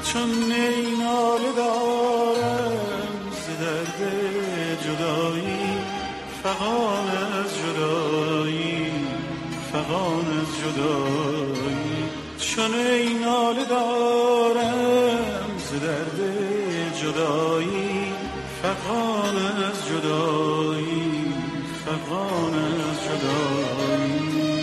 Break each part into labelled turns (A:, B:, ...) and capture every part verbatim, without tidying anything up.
A: چون نی ناله دارم ز درد جدایی، فغان از جدایی، فغان از جدایی. چون نی ناله دارم ز درد جدایی، فغان از جدایی، فغان از جدایی.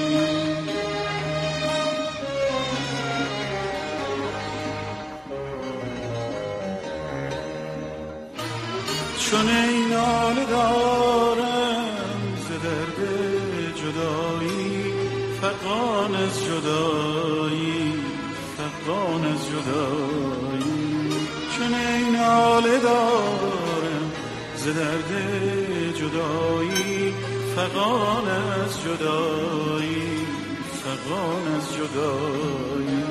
A: چون ای ناله دارم ز درد جدایی، فغان از جدایی، فغان از جدایی. چون ای ناله دارم ز درد جدایی، فغان از جدایی، فغان از جدایی.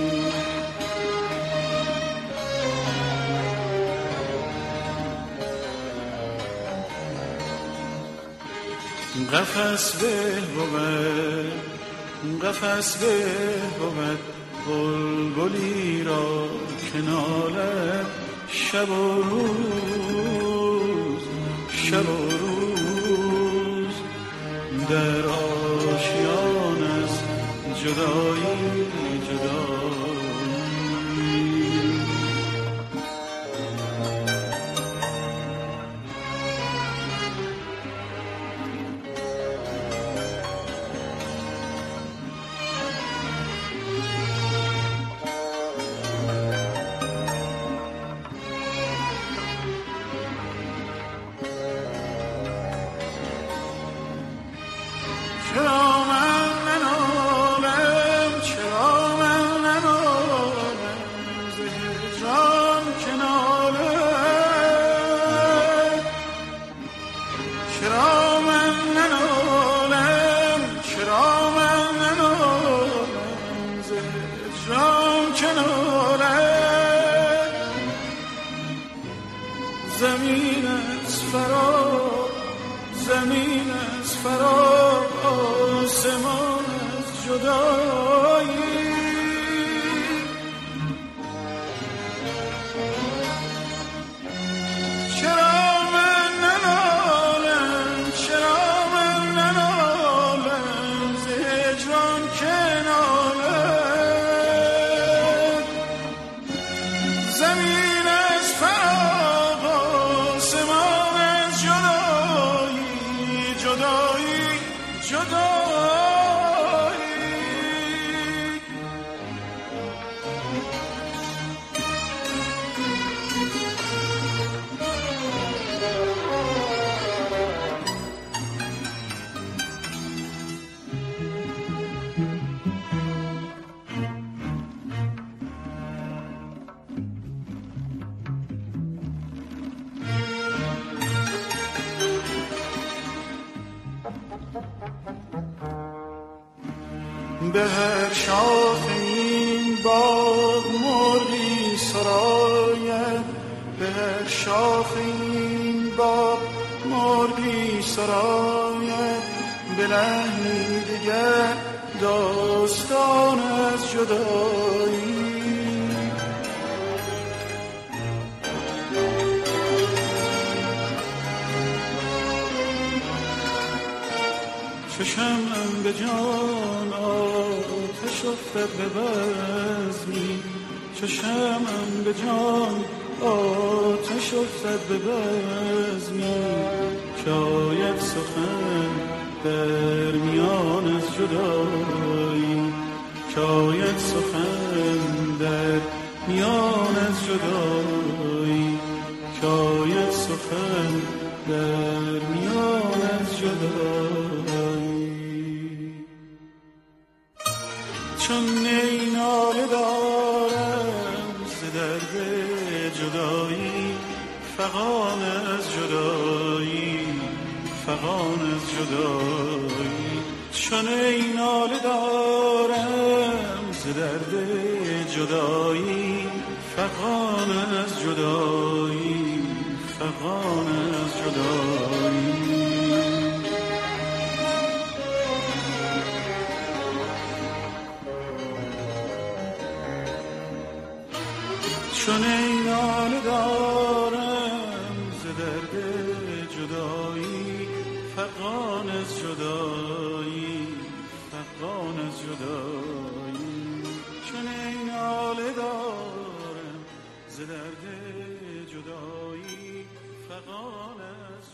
A: قفس به بود، قفس به بود بلبلی را که نالد شب و روز، شب و روز در آشیان از جدایی، جدایی. زمین از فراق، زمین از فراق، آسمان از جدایی. چرا من ننالم، چرا من ننالم ز هجران که نالم. زمین از فراق، آسمان از جدایی، جدایی، جدایی. به هر شاخ این باغ مرغی سراید، به هر شاخ این باغ مرغی سراید. به لحنی دیگر داستان از جدایی. چشمم به جان آتش افتد به بزمی، چشمم به جان آتش افتد به بزمی. شاید سخن در میان از جدایی، شاید سخن در میان از جدایی، شاید سخن در میان از جدایی. چون نی ناله دارم ز درد جدایی، فغان از جدایی، فغان از جدایی. چون ای ناله دارم ز درد جدایی، فغان از جدایی، فغان از جدایی. چون این ناله دارم ز درد جدایی، فغان از جدایی، فغان از جدایی. چون این ناله دارم ز درد جدایی، فغان از